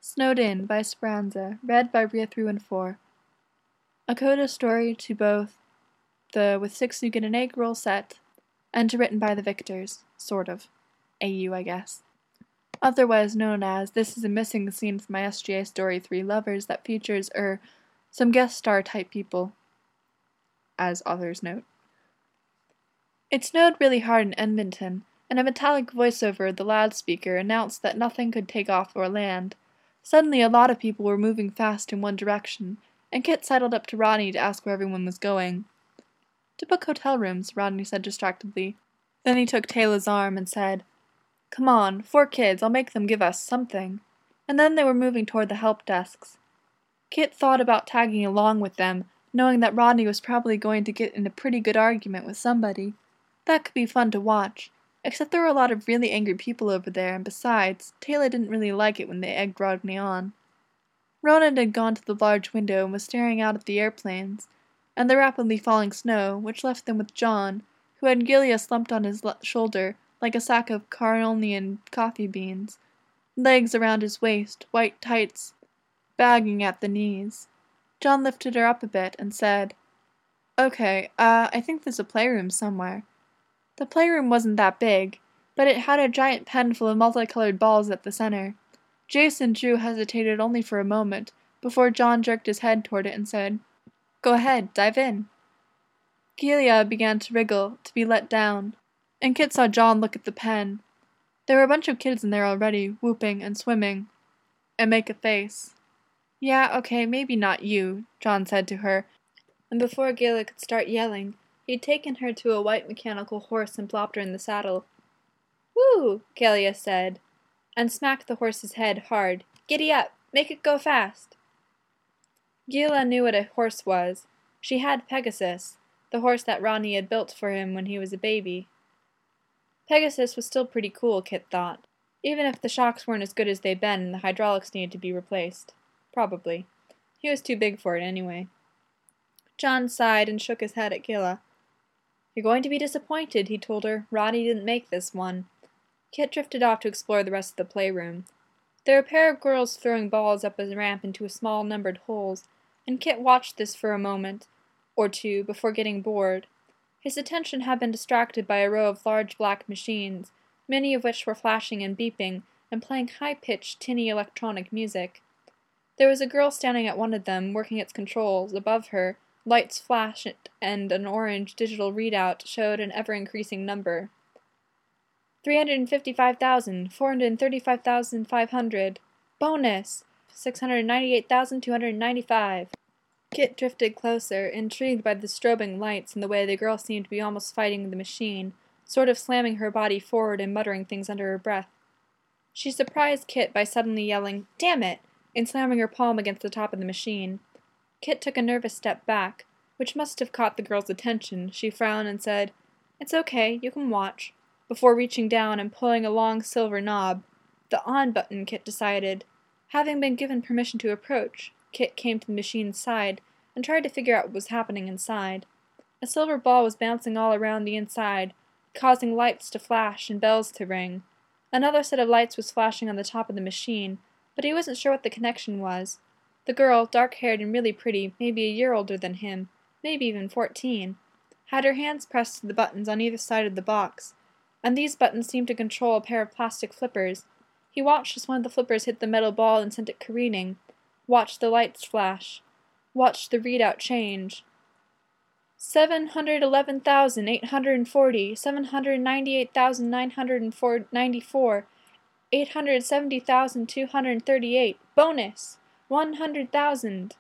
Snowed In by Speranza, read by Ria 314. A coda story to both the With Six You Get an Egg roll set and to Written by the Victors, sort of. AU, I guess. Otherwise known as This is a Missing Scene from My SGA Story 3 Lovers that features, some guest star type people, as authors note. It snowed really hard in Edmonton, and a metallic voiceover of the loudspeaker announced that nothing could take off or land. Suddenly a lot of people were moving fast in one direction, and Kit sidled up to Rodney to ask where everyone was going. "To book hotel rooms," Rodney said distractedly. Then he took Taylor's arm and said, "Come on, 4 kids, I'll make them give us something." And then they were moving toward the help desks. Kit thought about tagging along with them, knowing that Rodney was probably going to get in a pretty good argument with somebody. That could be fun to watch, except there were a lot of really angry people over there, and besides, Taylor didn't really like it when they egged Rodney on. Ronan had gone to the large window and was staring out at the airplanes, and the rapidly falling snow, which left them with John, who had Gilia slumped on his shoulder like a sack of Carolinian coffee beans, legs around his waist, white tights bagging at the knees. John lifted her up a bit and said, "Okay, I think there's a playroom somewhere." The playroom wasn't that big, but it had a giant pen full of multicolored balls at the center. Jace and Drew hesitated only for a moment, before John jerked his head toward it and said, "Go ahead, dive in." Gilia began to wriggle, to be let down, and Kit saw John look at the pen. There were a bunch of kids in there already, whooping and swimming, and make a face. "Yeah, okay, maybe not you," John said to her, and before Gilia could start yelling, he'd taken her to a white mechanical horse and plopped her in the saddle. "Woo!" Gilia said, and smacked the horse's head hard. "Giddy up! Make it go fast!" Gilia knew what a horse was. She had Pegasus, the horse that Rodney had built for him when he was a baby. Pegasus was still pretty cool, Kit thought, even if the shocks weren't as good as they'd been and the hydraulics needed to be replaced. Probably. He was too big for it anyway. John sighed and shook his head at Gilia. "You're going to be disappointed," he told her. "Rodney didn't make this one." Kit drifted off to explore the rest of the playroom. There were a pair of girls throwing balls up a ramp into small numbered holes, and Kit watched this for a moment or two before getting bored. His attention had been distracted by a row of large black machines, many of which were flashing and beeping and playing high-pitched, tinny electronic music. There was a girl standing at one of them, working its controls. Above her, lights flashed and an orange digital readout showed an ever-increasing number. 355,000, 435,500. Bonus! 698,295. Kit drifted closer, intrigued by the strobing lights and the way the girl seemed to be almost fighting the machine, sort of slamming her body forward and muttering things under her breath. She surprised Kit by suddenly yelling, "Damn it!" and slamming her palm against the top of the machine. Kit took a nervous step back, which must have caught the girl's attention. She frowned and said, "It's okay, you can watch," before reaching down and pulling a long silver knob. The on button, Kit decided. Having been given permission to approach, Kit came to the machine's side and tried to figure out what was happening inside. A silver ball was bouncing all around the inside, causing lights to flash and bells to ring. Another set of lights was flashing on the top of the machine, but he wasn't sure what the connection was. The girl, dark-haired and really pretty, maybe a year older than him, maybe even 14, had her hands pressed to the buttons on either side of the box, and these buttons seemed to control a pair of plastic flippers. He watched as one of the flippers hit the metal ball and sent it careening, watched the lights flash, watched the readout change. 711,840, 798,994, 870,238, bonus, 100,000,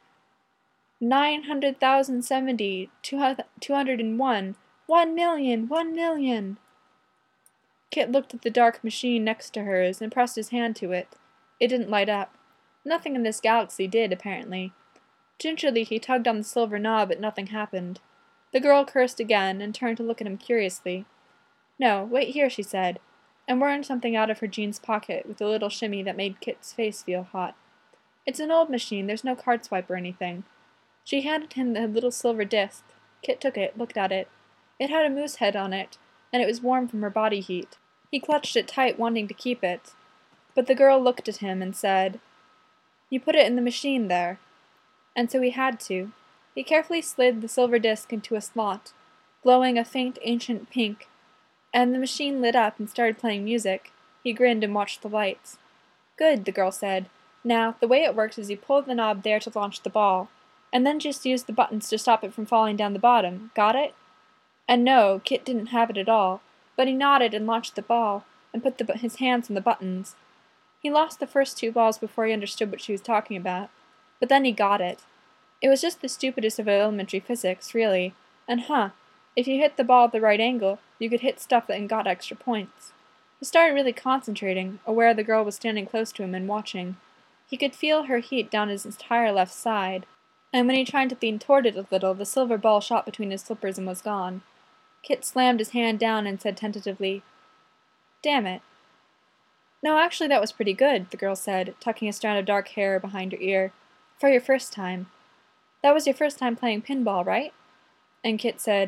900,070, 201, 1,000,000, 1,000,000. Kit looked at the dark machine next to hers and pressed his hand to it. It didn't light up. Nothing in this galaxy did, apparently. Gingerly he tugged on the silver knob, but nothing happened. The girl cursed again and turned to look at him curiously. "No, wait here," she said, and wormed something out of her jeans pocket with a little shimmy that made Kit's face feel hot. "It's an old machine, there's no card swipe or anything." She handed him the little silver disc. Kit took it, looked at it. It had a moose head on it, and it was warm from her body heat. He clutched it tight, wanting to keep it. But the girl looked at him and said, You put it in the machine there. And so he had to. He carefully slid the silver disc into a slot, glowing a faint ancient pink, and the machine lit up and started playing music. He grinned and watched the lights. Good, the girl said. Now, the way it works is you pull the knob there to launch the ball, and then just use the buttons to stop it from falling down the bottom. Got it? And no, Kit didn't have it at all, but he nodded and launched the ball, and put his hands on the buttons. He lost the first two balls before he understood what she was talking about, but then he got it. It was just the stupidest of elementary physics, really, and if you hit the ball at the right angle, you could hit stuff that got extra points. He started really concentrating, aware the girl was standing close to him and watching. He could feel her heat down his entire left side, and when he tried to lean toward it a little, the silver ball shot between his slippers and was gone. Kit slammed his hand down and said tentatively, "Damn it." "No, actually that was pretty good," the girl said, tucking a strand of dark hair behind her ear. "For your first time. That was your first time playing pinball, right?" And Kit said,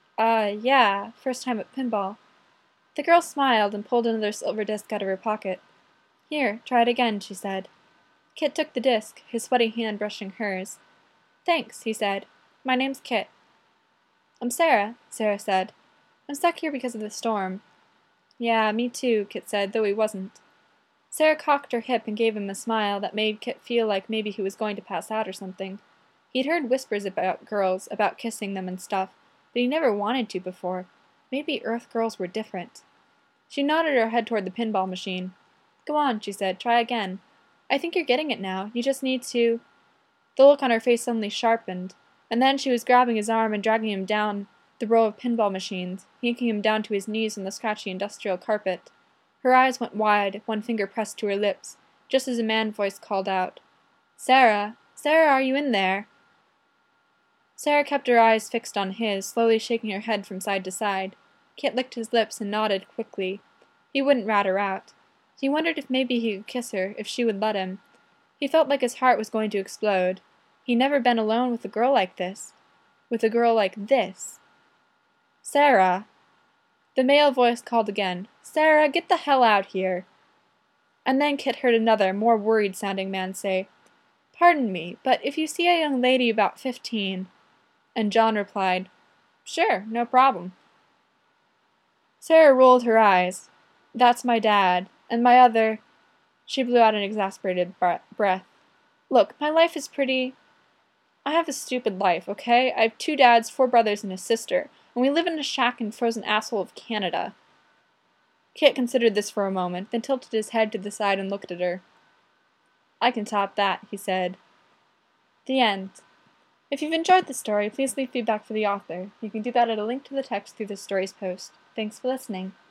yeah, first time at pinball." The girl smiled and pulled another silver disc out of her pocket. "Here, try it again," she said. Kit took the disc, his sweaty hand brushing hers. "Thanks," he said. "My name's Kit." "I'm Sarah," Sarah said. "I'm stuck here because of the storm." "Yeah, me too," Kit said, though he wasn't. Sarah cocked her hip and gave him a smile that made Kit feel like maybe he was going to pass out or something. He'd heard whispers about girls, about kissing them and stuff, but he never wanted to before. Maybe Earth girls were different. She nodded her head toward the pinball machine. "Go on," she said. "Try again. I think you're getting it now. You just need to—" The look on her face suddenly sharpened, and then she was grabbing his arm and dragging him down the row of pinball machines, yanking him down to his knees on the scratchy industrial carpet. Her eyes went wide, one finger pressed to her lips, just as a man's voice called out, "Sarah! Sarah, are you in there?" Sarah kept her eyes fixed on his, slowly shaking her head from side to side. Kit licked his lips and nodded quickly. He wouldn't rat her out. He wondered if maybe he could kiss her, if she would let him. He felt like his heart was going to explode. He'd never been alone with a girl like this. With a girl like this. "Sarah!" The male voice called again. "Sarah, get the hell out here!" And then Kit heard another, more worried-sounding man say, "Pardon me, but if you see a young lady about 15... And John replied, "Sure, no problem." Sarah rolled her eyes. "That's my dad. And my other—" She blew out an exasperated breath. "Look, my life is pretty— I have a stupid life, okay? I have 2 dads, 4 brothers, and a sister, and we live in a shack in frozen asshole of Canada." Kit considered this for a moment, then tilted his head to the side and looked at her. "I can top that," he said. The end. If you've enjoyed the story, please leave feedback for the author. You can do that at a link to the text through this story's post. Thanks for listening.